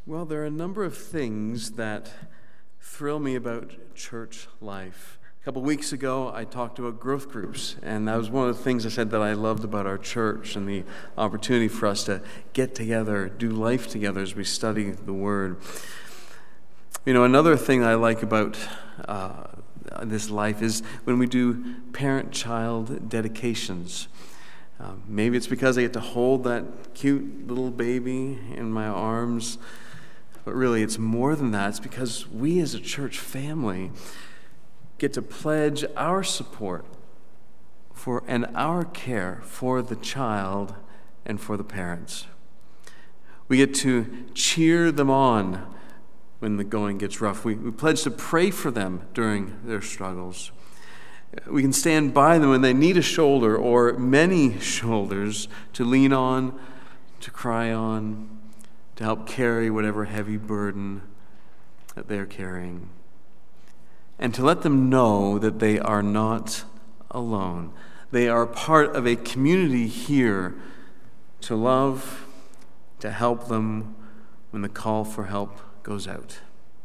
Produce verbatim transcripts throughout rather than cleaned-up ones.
Well, there are a number of things that thrill me about church life. A couple weeks ago, I talked about growth groups, and that was one of the things I said that I loved about our church and the opportunity for us to get together, do life together as we study the Word. You know, another thing I like about uh, this life is when we do parent-child dedications. Uh, maybe it's because I get to hold that cute little baby in my arms, but really it's more than that. It's because we as a church family get to pledge our support for and our care for the child and for the parents. We get to cheer them on when the going gets rough. We, we pledge to pray for them during their struggles. We can stand by them when they need a shoulder or many shoulders to lean on, to cry on, to help carry whatever heavy burden that they're carrying. And to let them know that they are not alone. They are part of a community here to love, to help them when the call for help goes out.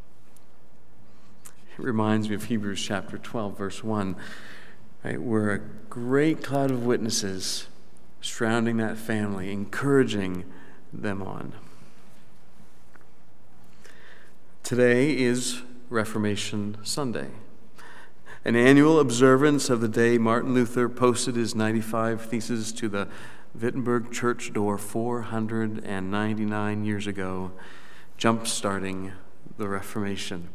It reminds me of Hebrews chapter twelve, verse one. Right? We're a great cloud of witnesses surrounding that family, encouraging them on. Today is Reformation Sunday, an annual observance of the day Martin Luther posted his ninety-five Theses to the Wittenberg church door four hundred ninety-nine years ago, jump-starting the Reformation.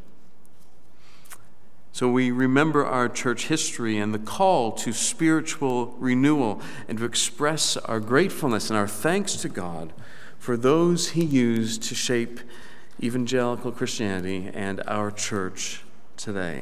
So we remember our church history and the call to spiritual renewal and to express our gratefulness and our thanks to God for those he used to shape evangelical Christianity and our church today.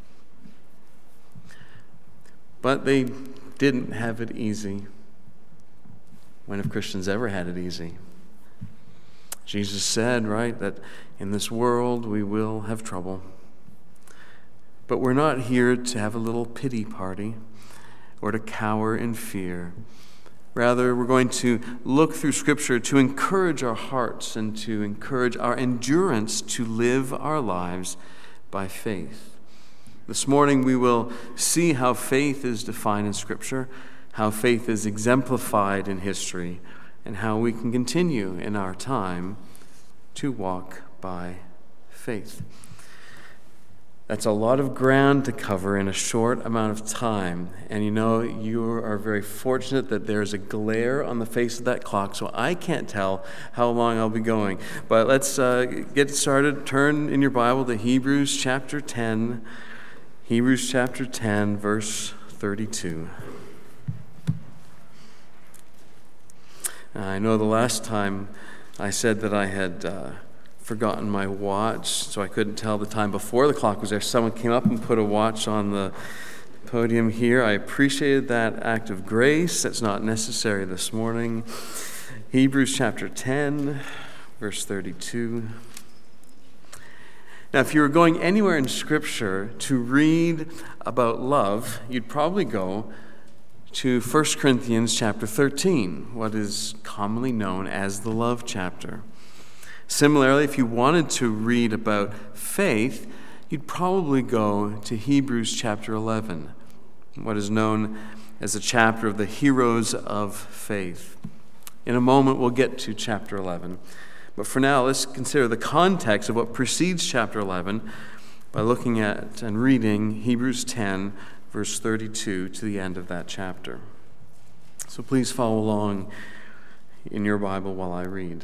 But they didn't have it easy. When have Christians ever had it easy? Jesus said, right, that in this world we will have trouble. But we're not here to have a little pity party or to cower in fear. Rather, we're going to look through Scripture to encourage our hearts and to encourage our endurance to live our lives by faith. This morning we will see how faith is defined in Scripture, how faith is exemplified in history, and how we can continue in our time to walk by faith. That's a lot of ground to cover in a short amount of time. And you know, you are very fortunate that there's a glare on the face of that clock, so I can't tell how long I'll be going. But let's uh, get started. Turn in your Bible to Hebrews chapter ten. Hebrews chapter ten, verse thirty-two. I know the last time I said that I had uh, forgotten my watch, so I couldn't tell the time before the clock was there. Someone came up and put a watch on the podium here. I appreciated that act of grace. That's not necessary this morning. Hebrews chapter ten, verse thirty-two. Now, if you were going anywhere in Scripture to read about love, you'd probably go to First Corinthians chapter thirteen, what is commonly known as the love chapter. Similarly, if you wanted to read about faith, you'd probably go to Hebrews chapter eleven, what is known as the chapter of the heroes of faith. In a moment, we'll get to chapter eleven. But for now, let's consider the context of what precedes chapter eleven by looking at and reading Hebrews ten, verse thirty-two to the end of that chapter. So please follow along in your Bible while I read.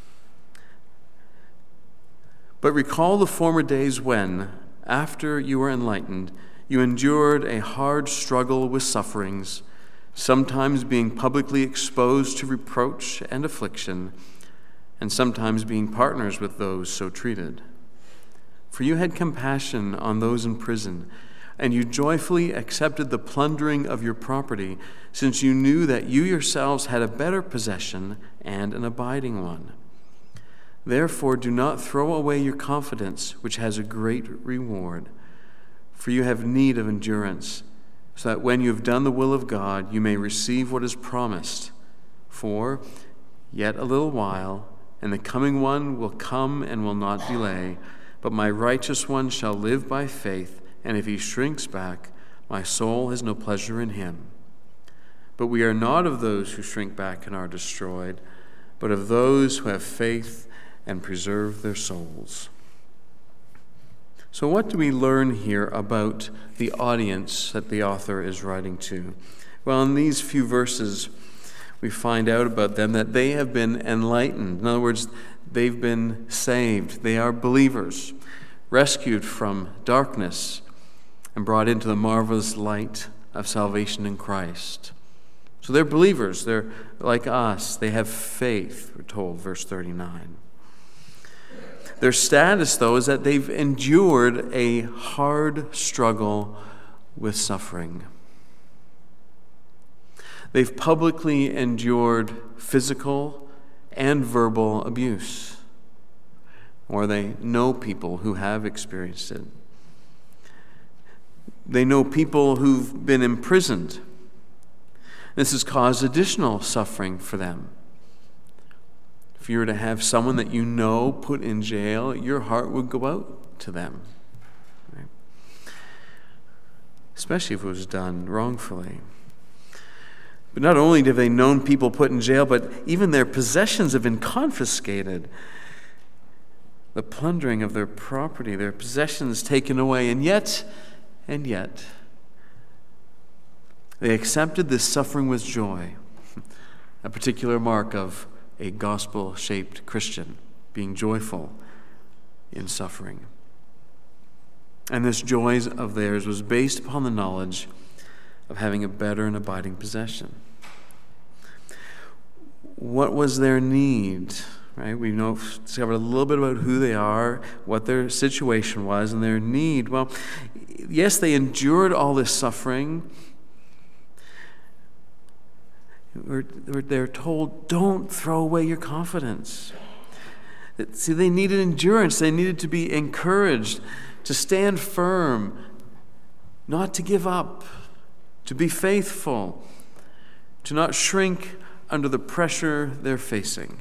But recall the former days when, after you were enlightened, you endured a hard struggle with sufferings, sometimes being publicly exposed to reproach and affliction, and sometimes being partners with those so treated. For you had compassion on those in prison, and you joyfully accepted the plundering of your property, since you knew that you yourselves had a better possession and an abiding one. Therefore, do not throw away your confidence, which has a great reward. For you have need of endurance, so that when you have done the will of God, you may receive what is promised. For, yet a little while, and the coming one will come and will not delay. But my righteous one shall live by faith, and if he shrinks back, my soul has no pleasure in him. But we are not of those who shrink back and are destroyed, but of those who have faith and preserve their souls. So what do we learn here about the audience that the author is writing to? Well, in these few verses, we find out about them that they have been enlightened. In other words, they've been saved. They are believers, rescued from darkness and brought into the marvelous light of salvation in Christ. So they're believers. They're like us. They have faith, we're told, verse thirty-nine. Their status, though, is that they've endured a hard struggle with suffering. They've publicly endured physical and verbal abuse, or they know people who have experienced it. They know people who've been imprisoned. This has caused additional suffering for them. If you were to have someone that you know put in jail, your heart would go out to them, right? Especially if it was done wrongfully. But not only have they known people put in jail, but even their possessions have been confiscated. The plundering of their property, their possessions taken away, and yet, and yet, they accepted this suffering with joy, a particular mark of a gospel-shaped Christian, being joyful in suffering. And this joy of theirs was based upon the knowledge of having a better and abiding possession. What was their need? Right? We know discovered a little bit about who they are, what their situation was, and their need. Well, yes, they endured all this suffering. They're told, don't throw away your confidence. See, they needed endurance. They needed to be encouraged to stand firm, not to give up, to be faithful, to not shrink under the pressure they're facing.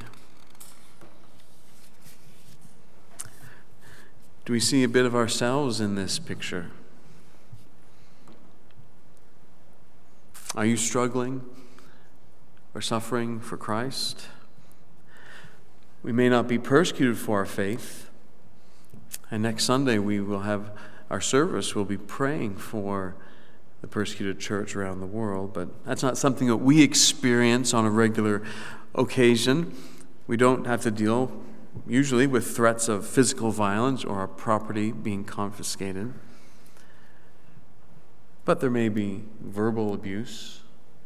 Do we see a bit of ourselves in this picture? Are you struggling or suffering for Christ? We may not be persecuted for our faith. And next Sunday we will have our service. We'll be praying for the persecuted church around the world. But that's not something that we experience on a regular occasion. We don't have to deal usually with threats of physical violence or our property being confiscated. But there may be verbal abuse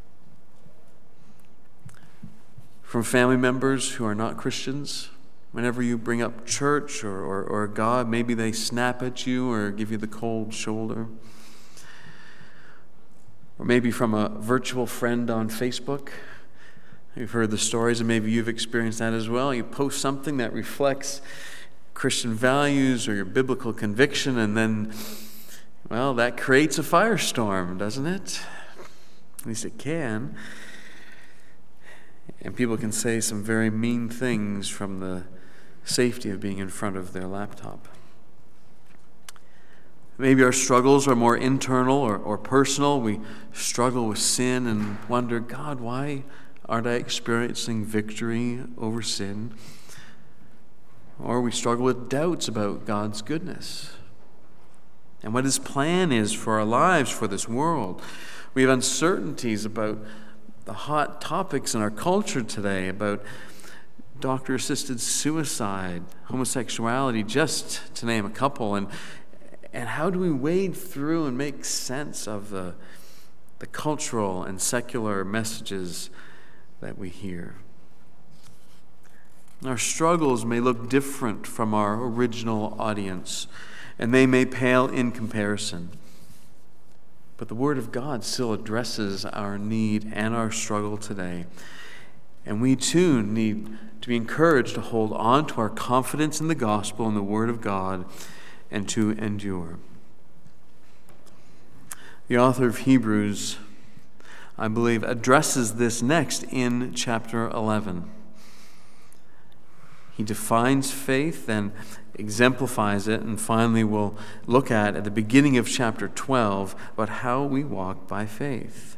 from family members who are not Christians. Whenever you bring up church or, or, or God, maybe they snap at you or give you the cold shoulder. Or maybe from a virtual friend on Facebook. You've heard the stories, and maybe you've experienced that as well. You post something that reflects Christian values or your biblical conviction, and then, well, that creates a firestorm, doesn't it? At least it can. And people can say some very mean things from the safety of being in front of their laptop. Maybe our struggles are more internal or, or personal. We struggle with sin and wonder, God, why aren't I experiencing victory over sin? Or we struggle with doubts about God's goodness and what His plan is for our lives, for this world. We have uncertainties about the hot topics in our culture today, about doctor-assisted suicide, homosexuality, just to name a couple. And and how do we wade through and make sense of the, the cultural and secular messages that we hear? Our struggles may look different from our original audience, and they may pale in comparison. But the Word of God still addresses our need and our struggle today. And we too need to be encouraged to hold on to our confidence in the gospel and the Word of God and to endure. The author of Hebrews, I believe, addresses this next in chapter eleven. He defines faith, then exemplifies it, and finally we'll look at, at the beginning of chapter twelve, about how we walk by faith.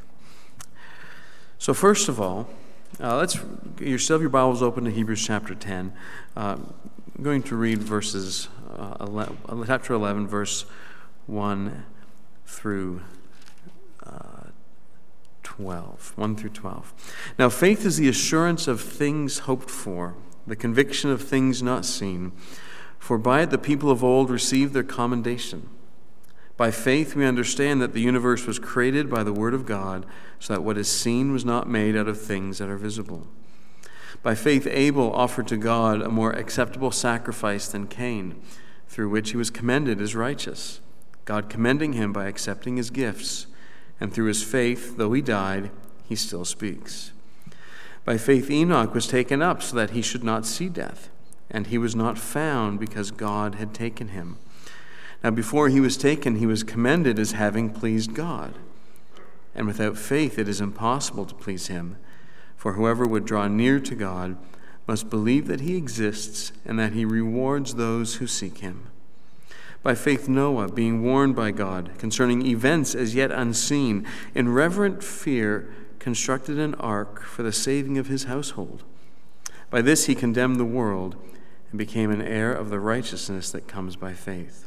So first of all, uh, let's you still have your Bibles open to Hebrews chapter ten. Uh, I'm going to read verses uh, eleven, chapter eleven, verse one through uh, twelve. one through twelve. Now faith is the assurance of things hoped for, the conviction of things not seen. For by it the people of old received their commendation. By faith we understand that the universe was created by the word of God, so that what is seen was not made out of things that are visible. By faith Abel offered to God a more acceptable sacrifice than Cain, through which he was commended as righteous, God commending him by accepting his gifts. And through his faith, though he died, he still speaks. By faith Enoch was taken up so that he should not see death, and he was not found because God had taken him. Now before he was taken, he was commended as having pleased God. And without faith it is impossible to please him, for whoever would draw near to God must believe that he exists and that he rewards those who seek him. By faith Noah, being warned by God concerning events as yet unseen, in reverent fear constructed an ark for the saving of his household. By this he condemned the world and became an heir of the righteousness that comes by faith.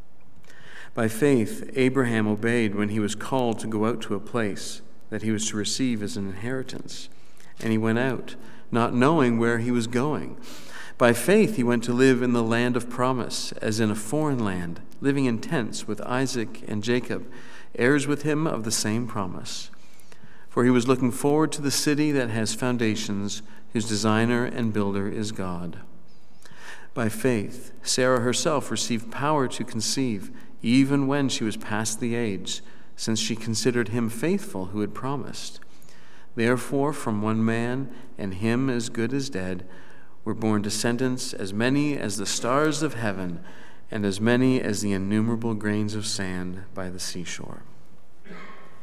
By faith Abraham obeyed when he was called to go out to a place that he was to receive as an inheritance. And he went out, not knowing where he was going. By faith he went to live in the land of promise, as in a foreign land, living in tents with Isaac and Jacob, heirs with him of the same promise. For he was looking forward to the city that has foundations, whose designer and builder is God. By faith Sarah herself received power to conceive, even when she was past the age, since she considered him faithful who had promised. Therefore, from one man, and him as good as dead, were born descendants as many as the stars of heaven, and as many as the innumerable grains of sand by the seashore. I'm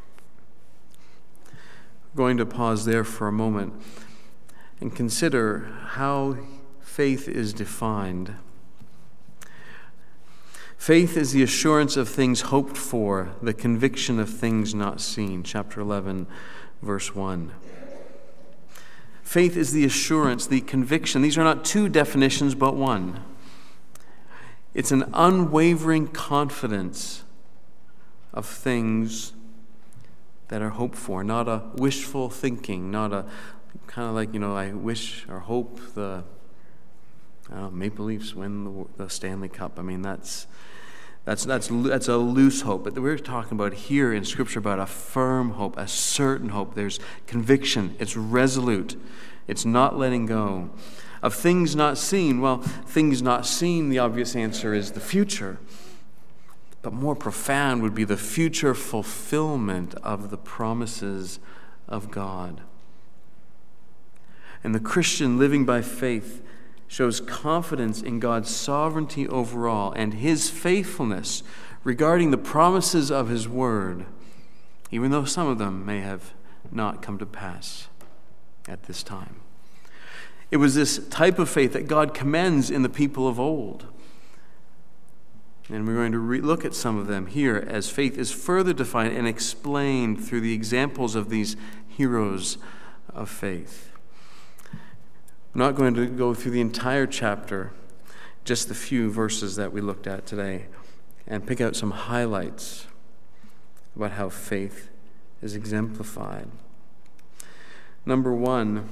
going to pause there for a moment and consider how faith is defined. Faith is the assurance of things hoped for, the conviction of things not seen. Chapter eleven, verse one. Faith is the assurance, the conviction. These are not two definitions, but one. It's an unwavering confidence of things that are hoped for, not a wishful thinking, not a kind of like, you know, I wish or hope the I don't know, Maple Leafs win the, the Stanley Cup. I mean, that's that's that's that's a loose hope. But we're talking about here in Scripture about a firm hope, a certain hope. There's conviction. It's resolute. It's not letting go. Of things not seen, well, things not seen, the obvious answer is the future. But more profound would be the future fulfillment of the promises of God. And the Christian living by faith shows confidence in God's sovereignty over all and his faithfulness regarding the promises of his word, even though some of them may have not come to pass at this time. It was this type of faith that God commends in the people of old. And we're going to re- look at some of them here as faith is further defined and explained through the examples of these heroes of faith. I'm not going to go through the entire chapter, just the few verses that we looked at today, and pick out some highlights about how faith is exemplified. Number one,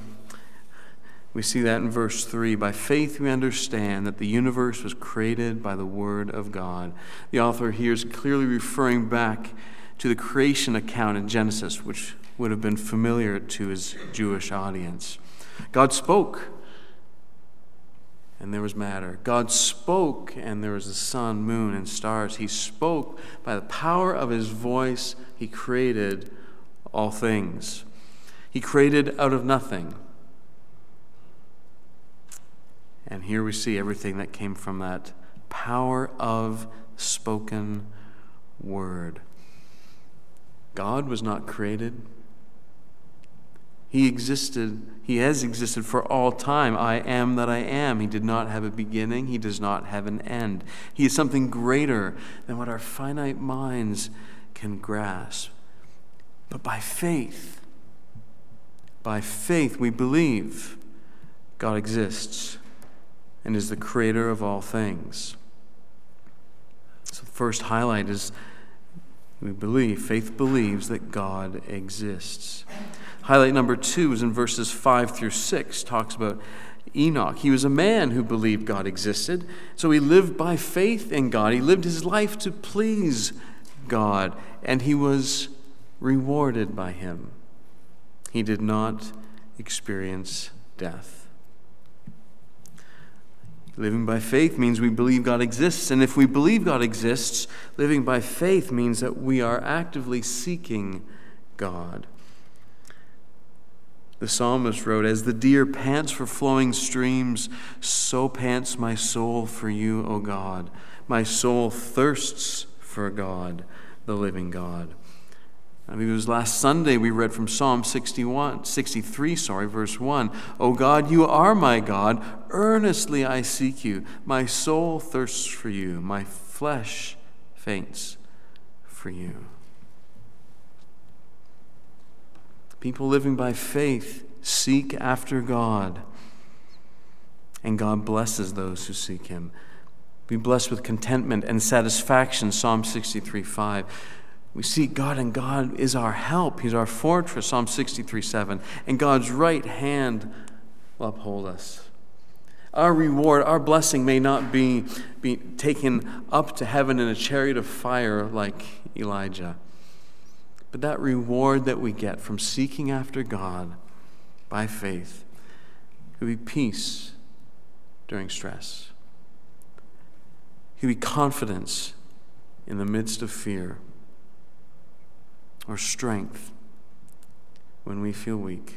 we see that in verse three. By faith we understand that the universe was created by the word of God. The author here is clearly referring back to the creation account in Genesis, which would have been familiar to his Jewish audience. God spoke, and there was matter. God spoke, and there was the sun, moon, and stars. He spoke by the power of his voice. He created all things. He created out of nothing. And here we see everything that came from that power of spoken word. God was not created. He existed, he has existed for all time. I am that I am. He did not have a beginning. He does not have an end. He is something greater than what our finite minds can grasp. But by faith, by faith we believe God exists and is the creator of all things. So the first highlight is we believe, faith believes that God exists. Highlight number two is in verses five through six, talks about Enoch. He was a man who believed God existed, so he lived by faith in God. He lived his life to please God, and he was rewarded by him. He did not experience death. Living by faith means we believe God exists, and if we believe God exists, living by faith means that we are actively seeking God. The psalmist wrote, "As the deer pants for flowing streams, so pants my soul for you, O God. My soul thirsts for God, the living God." I mean, it was last Sunday we read from Psalm sixty-one, sixty-three, sorry, verse one. "O God, you are my God. Earnestly I seek you. My soul thirsts for you. My flesh faints for you." People living by faith seek after God, and God blesses those who seek him. Be blessed with contentment and satisfaction, Psalm sixty-three, five. We seek God, and God is our help. He's our fortress, Psalm sixty-three, seven. And God's right hand will uphold us. Our reward, our blessing may not be, be taken up to heaven in a chariot of fire like Elijah. But that reward that we get from seeking after God by faith will be peace during stress. It will be confidence in the midst of fear, or strength when we feel weak.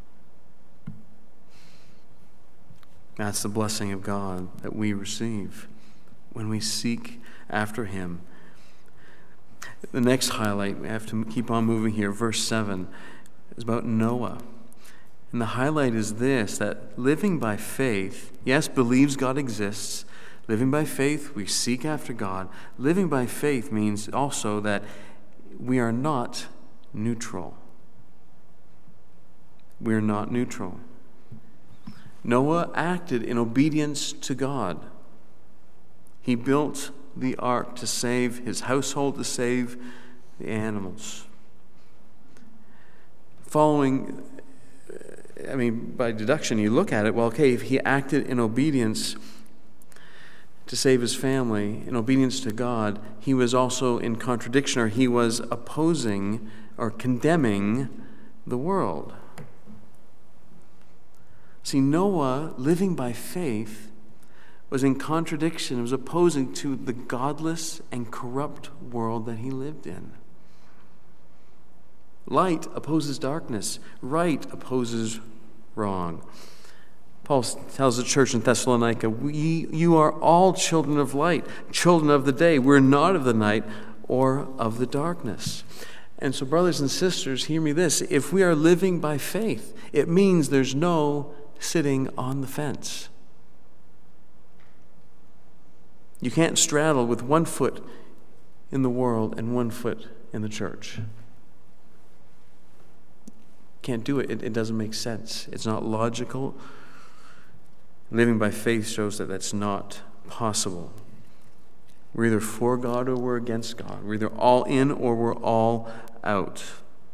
That's the blessing of God that we receive when we seek after him. The next highlight, we have to keep on moving here, verse seven, is about Noah. And the highlight is this, that living by faith, yes, believes God exists. Living by faith, we seek after God. Living by faith means also that we are not neutral. We are not neutral. Noah acted in obedience to God. He built the ark to save his household, to save the animals. Following, I mean, by deduction, you look at it, well, okay, if he acted in obedience to save his family, in obedience to God, he was also in contradiction, or he was opposing or condemning the world. See, Noah, living by faith, was in contradiction, was opposing to the godless and corrupt world that he lived in. Light opposes darkness. Right opposes wrong. Paul tells the church in Thessalonica, we, you are all children of light, children of the day. We're not of the night or of the darkness. And so, brothers and sisters, hear me this. If we are living by faith, it means there's no sitting on the fence. You can't straddle with one foot in the world and one foot in the church. Can't do it. It, it doesn't make sense. It's not logical. Living by faith shows that that's not possible. We're either for God or we're against God. We're either all in or we're all out.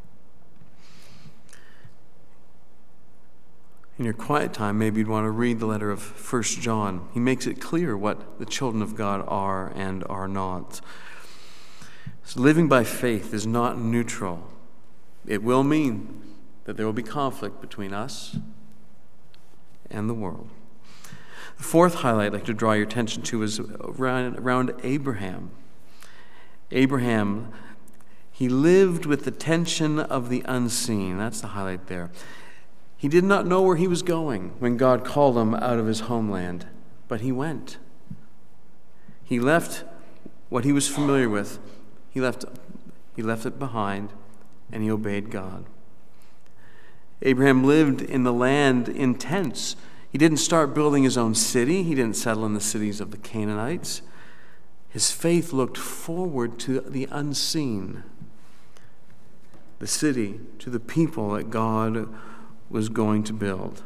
In your quiet time, maybe you'd want to read the letter of First John. He makes it clear what the children of God are and are not. So living by faith is not neutral. It will mean that there will be conflict between us and the world. The fourth highlight I'd like to draw your attention to is around, around Abraham. Abraham, he lived with the tension of the unseen. That's the highlight there. He did not know where he was going when God called him out of his homeland, but he went. He left what he was familiar with. He left, he left it behind, and he obeyed God. Abraham lived in the land in tents. He didn't start building his own city. He didn't settle in the cities of the Canaanites. His faith looked forward to the unseen, the city, to the people that God was going to build.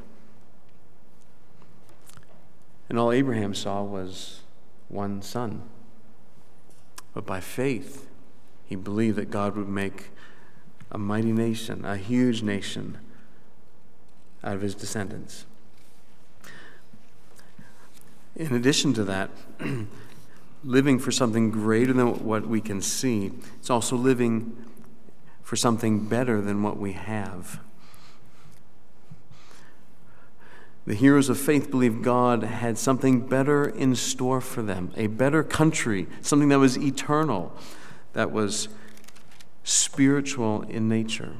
And all Abraham saw was one son. But by faith, he believed that God would make a mighty nation, a huge nation, out of his descendants. In addition to that, living for something greater than what we can see, it's also living for something better than what we have. The heroes of faith believed God had something better in store for them, a better country, something that was eternal, that was spiritual in nature.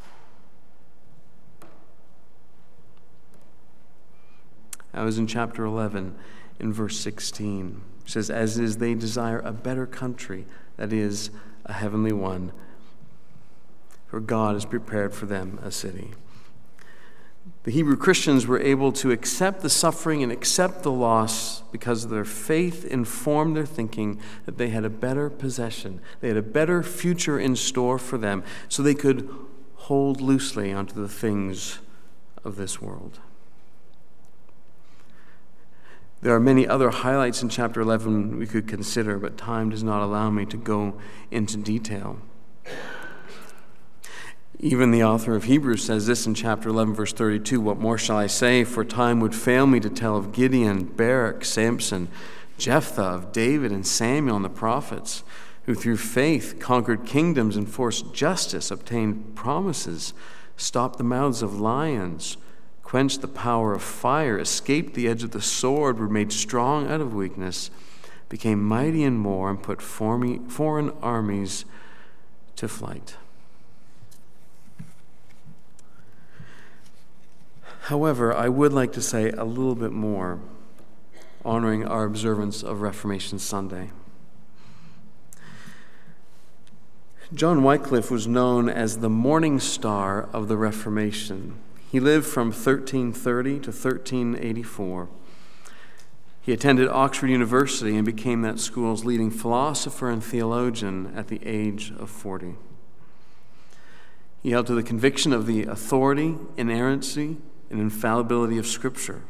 I was in chapter eleven, in verse sixteen. It says, as is they desire a better country, that is, a heavenly one, for God has prepared for them a city. The Hebrew Christians were able to accept the suffering and accept the loss because their faith informed their thinking that they had a better possession. They had a better future in store for them, so they could hold loosely onto the things of this world. There are many other highlights in chapter eleven we could consider, but time does not allow me to go into detail. Even the author of Hebrews says this in chapter eleven, verse thirty-two, what more shall I say, for time would fail me to tell of Gideon, Barak, Samson, Jephthah, of David and Samuel and the prophets, who through faith conquered kingdoms, enforced justice, obtained promises, stopped the mouths of lions, quenched the power of fire, escaped the edge of the sword, were made strong out of weakness, became mighty in war, and put foreign armies to flight. However, I would like to say a little bit more, honoring our observance of Reformation Sunday. John Wycliffe was known as the morning star of the Reformation. He lived from thirteen thirty to thirteen eighty-four. He attended Oxford University and became that school's leading philosopher and theologian at the age of forty. He held to the conviction of the authority, inerrancy, and infallibility of Scripture.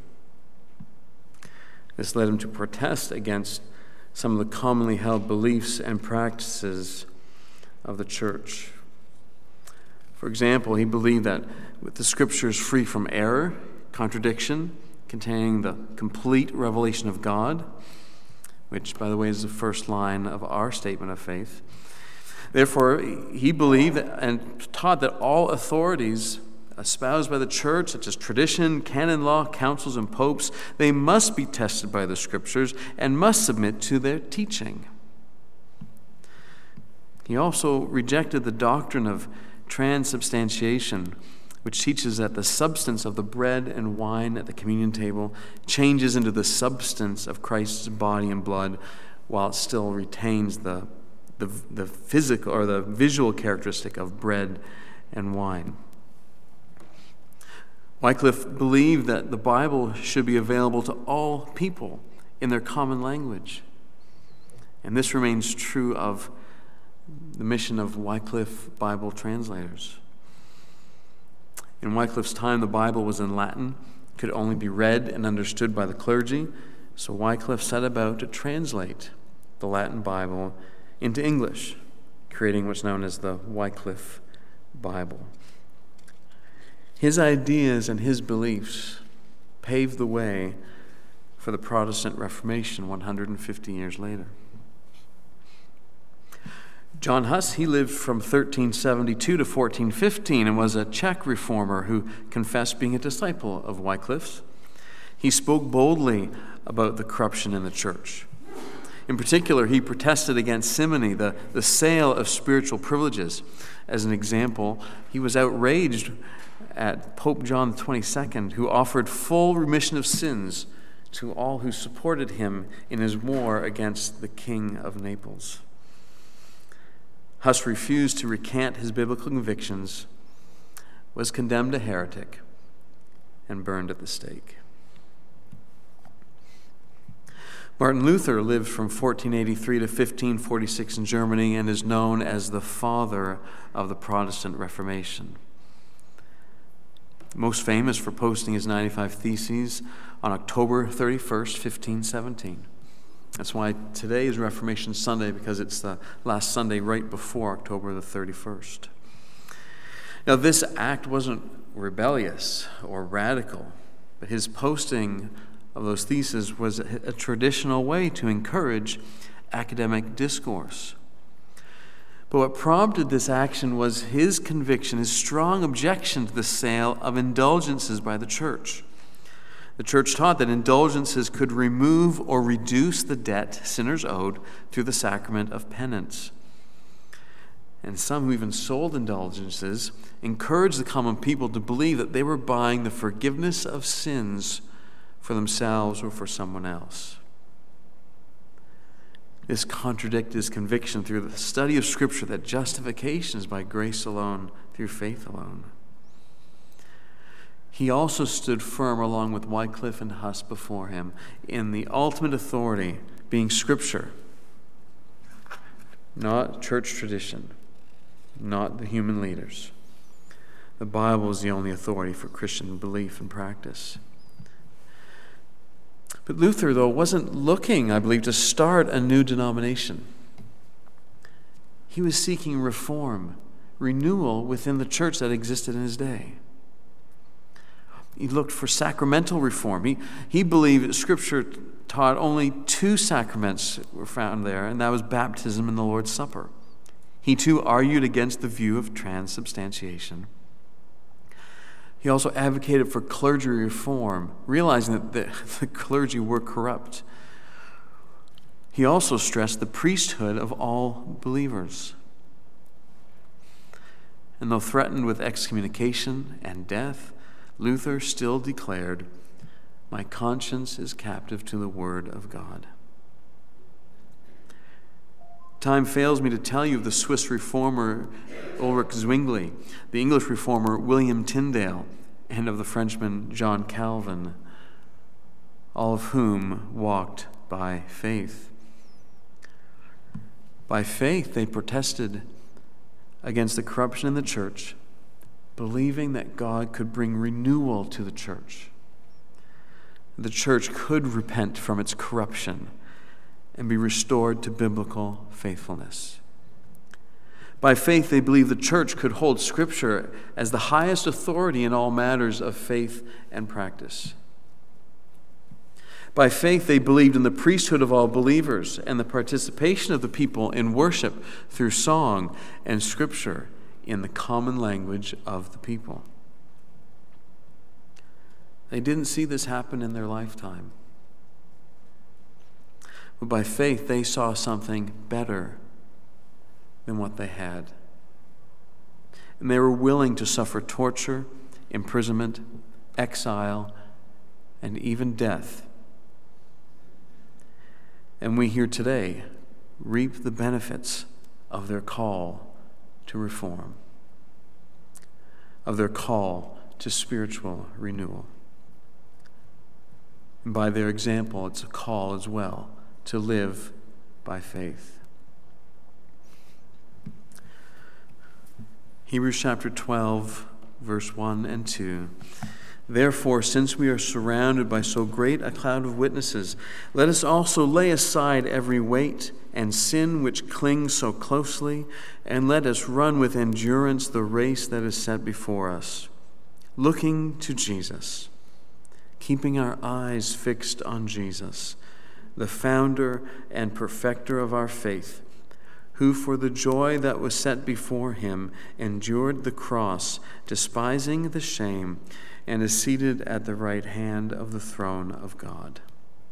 This led him to protest against some of the commonly held beliefs and practices of the church. For example, he believed that with the Scriptures free from error, contradiction, containing the complete revelation of God, which, by the way, is the first line of our statement of faith. Therefore, he believed and taught that all authorities espoused by the church, such as tradition, canon law, councils, and popes, they must be tested by the Scriptures and must submit to their teaching. He also rejected the doctrine of transubstantiation, which teaches that the substance of the bread and wine at the communion table changes into the substance of Christ's body and blood, while it still retains the, the, the physical or the visual characteristic of bread and wine. Wycliffe believed that the Bible should be available to all people in their common language. And this remains true of the mission of Wycliffe Bible translators. In Wycliffe's time, the Bible was in Latin, could only be read and understood by the clergy, so Wycliffe set about to translate the Latin Bible into English, creating what's known as the Wycliffe Bible. His ideas and his beliefs paved the way for the Protestant Reformation one hundred fifty years later. John Huss, he lived from thirteen seventy-two to fourteen fifteen and was a Czech reformer who confessed being a disciple of Wycliffe's. He spoke boldly about the corruption in the church. In particular, he protested against simony, the, the sale of spiritual privileges. As an example, he was outraged at Pope John the twenty-second, who offered full remission of sins to all who supported him in his war against the King of Naples. Huss refused to recant his biblical convictions, was condemned a heretic and burned at the stake. Martin Luther lived from fourteen eighty-three to fifteen forty-six in Germany and is known as the father of the Protestant Reformation. Most famous for posting his ninety-five Theses on October thirty-first, fifteen seventeen. That's why today is Reformation Sunday, because it's the last Sunday right before October the thirty-first. Now, this act wasn't rebellious or radical, but his posting of those theses was a, a traditional way to encourage academic discourse. But what prompted this action was his conviction, his strong objection to the sale of indulgences by the church. The church taught that indulgences could remove or reduce the debt sinners owed through the sacrament of penance. And some who even sold indulgences encouraged the common people to believe that they were buying the forgiveness of sins for themselves or for someone else. This contradicted his conviction through the study of Scripture that justification is by grace alone, through faith alone. He also stood firm, along with Wycliffe and Huss before him, in the ultimate authority being Scripture, not church tradition, not the human leaders. The Bible is the only authority for Christian belief and practice. But Luther, though, wasn't looking, I believe, to start a new denomination. He was seeking reform, renewal within the church that existed in his day. He looked for sacramental reform. He, he believed that Scripture taught only two sacraments were found there, and that was baptism and the Lord's Supper. He too argued against the view of transubstantiation. He also advocated for clergy reform, realizing that the, the clergy were corrupt. He also stressed the priesthood of all believers. And though threatened with excommunication and death, Luther still declared, "My conscience is captive to the word of God." Time fails me to tell you of the Swiss reformer Ulrich Zwingli, the English reformer William Tyndale, and of the Frenchman John Calvin, all of whom walked by faith. By faith, they protested against the corruption in the church, believing that God could bring renewal to the church. The church could repent from its corruption and be restored to biblical faithfulness. By faith, they believed the church could hold Scripture as the highest authority in all matters of faith and practice. By faith, they believed in the priesthood of all believers and the participation of the people in worship through song and Scripture in the common language of the people. They didn't see this happen in their lifetime. But by faith, they saw something better than what they had. And they were willing to suffer torture, imprisonment, exile, and even death. And we here today reap the benefits of their call to reform, of their call to spiritual renewal. And by their example, it's a call as well to live by faith. Hebrews chapter twelve, verse one and two. Therefore, since we are surrounded by so great a cloud of witnesses, let us also lay aside every weight and sin which clings so closely, and let us run with endurance the race that is set before us, looking to Jesus, keeping our eyes fixed on Jesus, the founder and perfecter of our faith, who for the joy that was set before him endured the cross, despising the shame, and is seated at the right hand of the throne of God.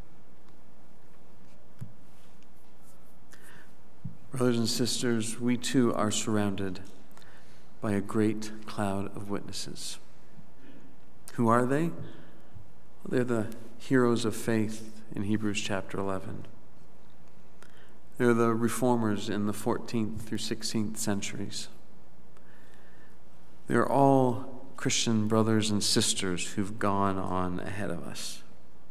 Brothers and sisters, we too are surrounded by a great cloud of witnesses. Who are they? They're the heroes of faith in Hebrews chapter eleven. They're the reformers in the fourteenth through sixteenth centuries. They're all Christian brothers and sisters who've gone on ahead of us.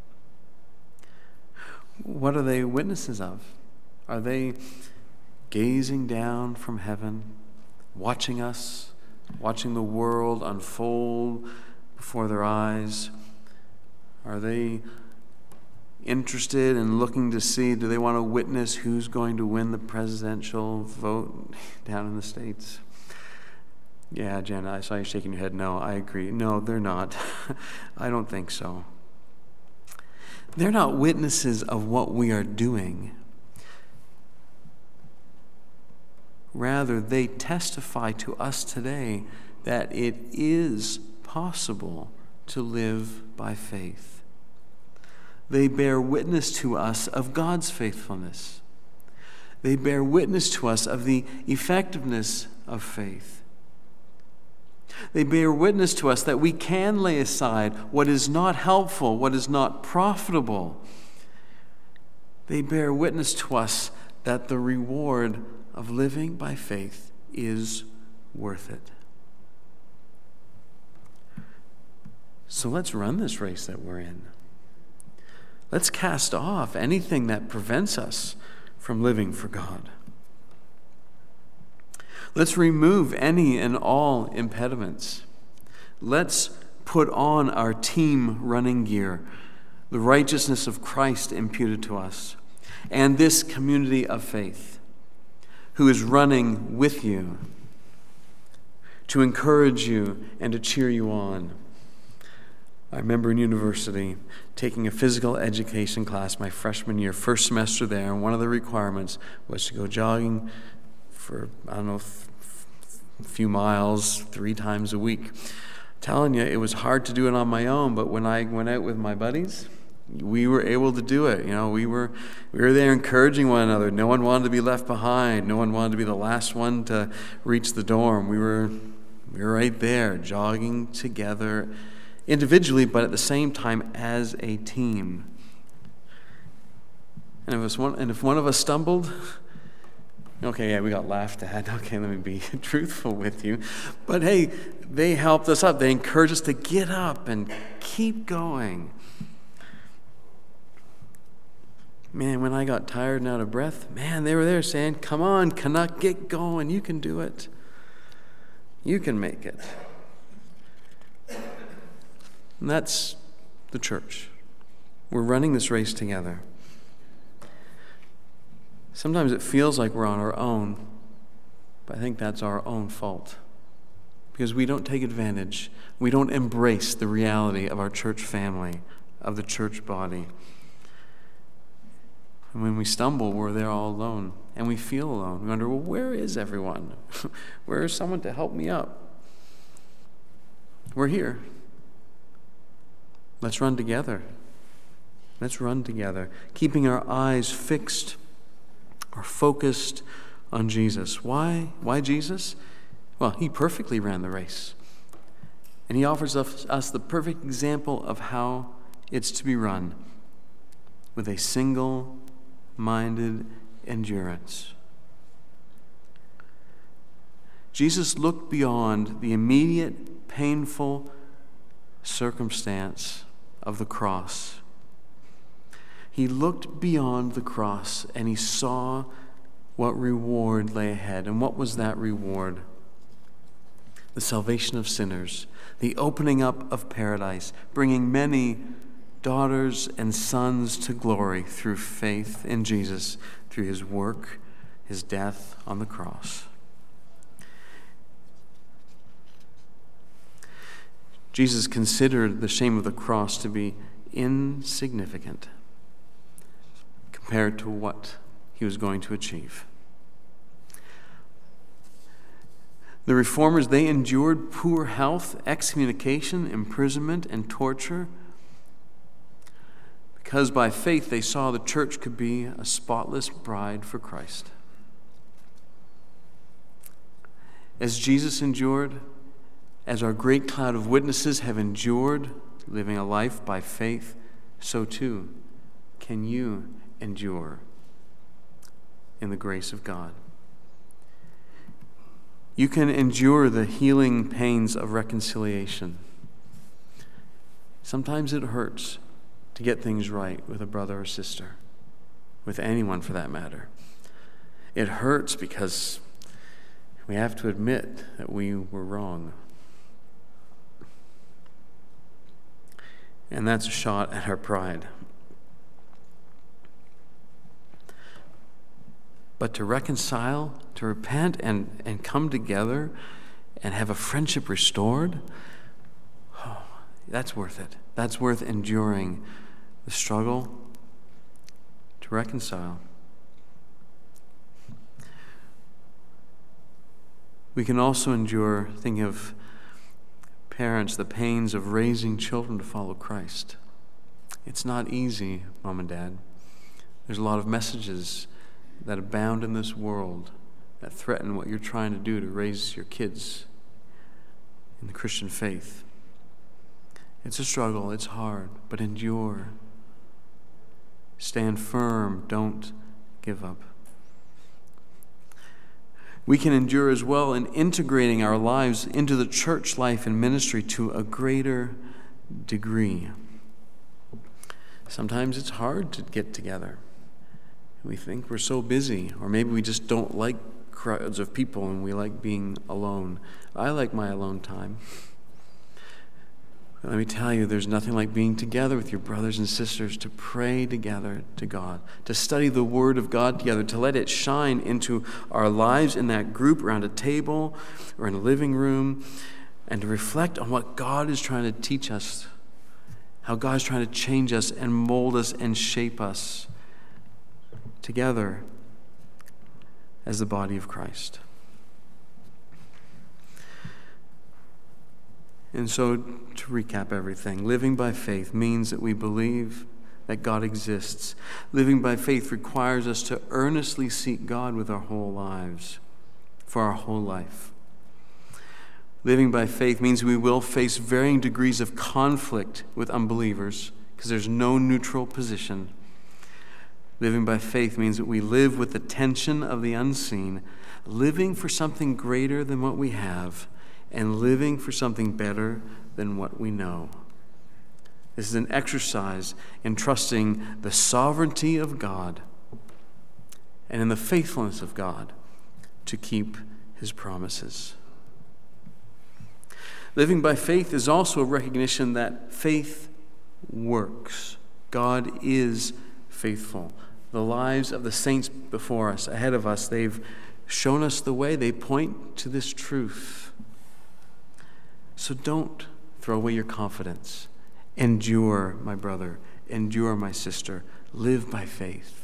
What are they witnesses of? Are they gazing down from heaven, watching us, watching the world unfold before their eyes? Are they interested in looking to see, do they want to witness who's going to win the presidential vote down in the States? Yeah, Jen, I saw you shaking your head. No, I agree. No, they're not. I don't think so. They're not witnesses of what we are doing. Rather, they testify to us today that it is possible to live by faith. They bear witness to us of God's faithfulness. They bear witness to us of the effectiveness of faith. They bear witness to us that we can lay aside what is not helpful, what is not profitable. They bear witness to us that the reward of living by faith is worth it. So let's run this race that we're in. Let's cast off anything that prevents us from living for God. Let's remove any and all impediments. Let's put on our team running gear, the righteousness of Christ imputed to us, and this community of faith who is running with you to encourage you and to cheer you on. I remember in university taking a physical education class my freshman year, first semester there, and one of the requirements was to go jogging for, I don't know, a few miles three times a week. I'm telling you, it was hard to do it on my own, but when I went out with my buddies, we were able to do it. You know, we were we were there encouraging one another. No one wanted to be left behind. No one wanted to be the last one to reach the dorm. We were we were right there, jogging together individually, but at the same time as a team. And if, it was one, and if one of us stumbled, okay, yeah, we got laughed at. Okay, let me be truthful with you. But hey, they helped us up. They encouraged us to get up and keep going. Man, when I got tired and out of breath, man, they were there saying, come on, Canuck, get going. You can do it. You can make it. And that's the church. We're running this race together. Sometimes it feels like we're on our own, but I think that's our own fault. Because we don't take advantage, we don't embrace the reality of our church family, of the church body. And when we stumble, we're there all alone, and we feel alone. We wonder, well, where is everyone? Where is someone to help me up? We're here. Let's run together. Let's run together, keeping our eyes fixed or focused on Jesus. Why? Why Jesus? Well, he perfectly ran the race. And he offers us, us the perfect example of how it's to be run, with a single-minded endurance. Jesus looked beyond the immediate, painful circumstance of the cross. He looked beyond the cross and he saw what reward lay ahead. And what was that reward? The salvation of sinners, the opening up of paradise, bringing many daughters and sons to glory through faith in Jesus, through his work, his death on the cross. Jesus considered the shame of the cross to be insignificant compared to what he was going to achieve. The reformers, they endured poor health, excommunication, imprisonment, and torture because by faith they saw the church could be a spotless bride for Christ. As Jesus endured, as our great cloud of witnesses have endured, living a life by faith, so too can you endure in the grace of God. You can endure the healing pains of reconciliation. Sometimes it hurts to get things right with a brother or sister, with anyone for that matter. It hurts because we have to admit that we were wrong. And that's a shot at our pride. But to reconcile, to repent and, and come together and have a friendship restored, oh, that's worth it. That's worth enduring the struggle to reconcile. We can also endure, thinking of parents, the pains of raising children to follow Christ. It's not easy, Mom and Dad. There's a lot of messages that abound in this world that threaten what you're trying to do to raise your kids in the Christian faith. It's a struggle, it's hard, but endure. Stand firm, don't give up. We can endure as well in integrating our lives into the church life and ministry to a greater degree. Sometimes it's hard to get together. We think we're so busy, or maybe we just don't like crowds of people and we like being alone. I like my alone time. But let me tell you, there's nothing like being together with your brothers and sisters to pray together to God, to study the Word of God together, to let it shine into our lives in that group around a table or in a living room, and to reflect on what God is trying to teach us, how God is trying to change us and mold us and shape us together as the body of Christ. And so, to recap everything, living by faith means that we believe that God exists. Living by faith requires us to earnestly seek God with our whole lives, for our whole life. Living by faith means we will face varying degrees of conflict with unbelievers, because there's no neutral position. Living by faith means that we live with the tension of the unseen, living for something greater than what we have, and living for something better than what we know. This is an exercise in trusting the sovereignty of God and in the faithfulness of God to keep His promises. Living by faith is also a recognition that faith works. God is faithful. The lives of the saints before us, ahead of us, they've shown us the way. They point to this truth. So don't throw away your confidence. Endure, my brother. Endure, my sister. Live by faith.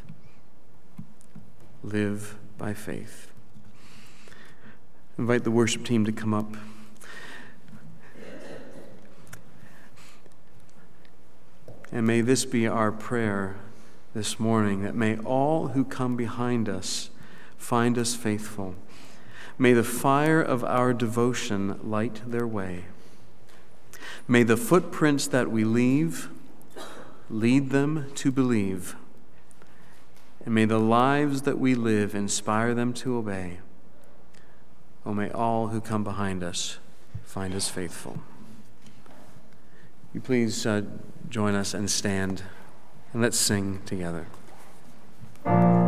Live by faith. Invite the worship team to come up. And may this be our prayer this morning, that may all who come behind us find us faithful. May the fire of our devotion light their way. May the footprints that we leave lead them to believe. And may the lives that we live inspire them to obey. Oh, may all who come behind us find us faithful. You please uh, join us and stand, and let's sing together.